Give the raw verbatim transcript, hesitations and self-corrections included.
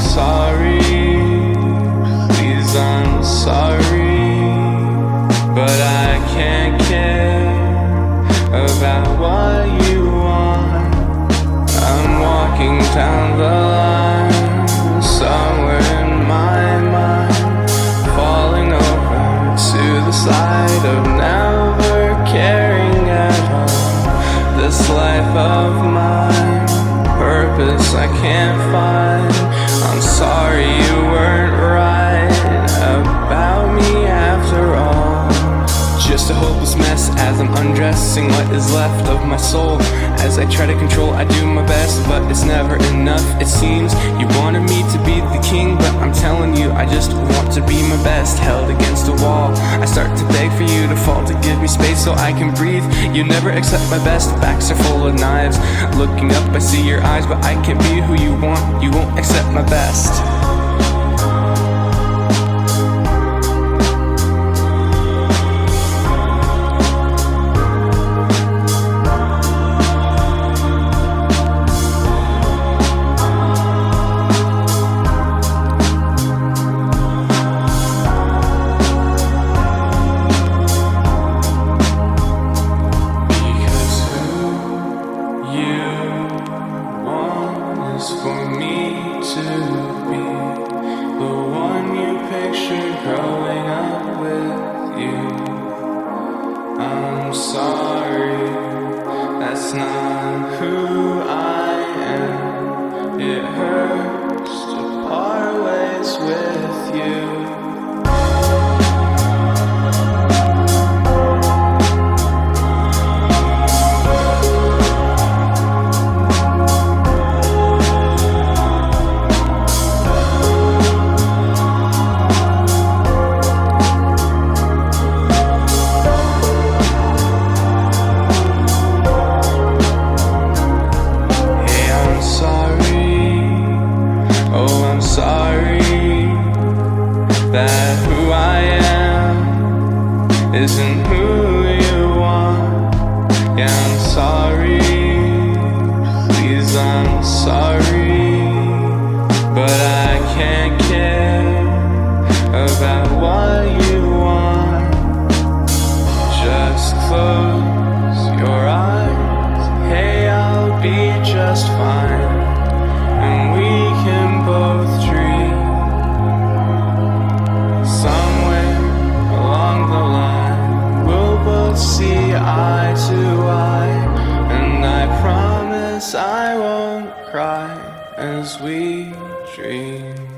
sorry, please, I'm sorry, but I can't care about what you want. I'm walking down the line, somewhere in my mind, falling over to the side of never caring at all. This life of mine, purpose I can't find. I'm sorry you weren't right about me after all. Just a hopeless mess as I'm undressing what is left of my soul. As I try to control, I do my best, but it's never enough. It seems you wanted me to be the king, but I'm telling you, I just want to be my best. Held against a wall, I start to beg for you to fall, to give me space so I can breathe. You never accept my best, backs are full of knives. Looking up, I see your eyes, but I can't be who you want. You won't accept my best. For me to be the one you pictured growing up with you. I'm sorry, that's not who I am. It hurts to part ways with you. That who I am isn't who you want. Yeah, I'm sorry, please, I'm sorry, but I can't care about what you want. Just close your eyes, hey, I'll be just fine, and we can both dream. See eye to eye, and I promise I won't cry as we dream.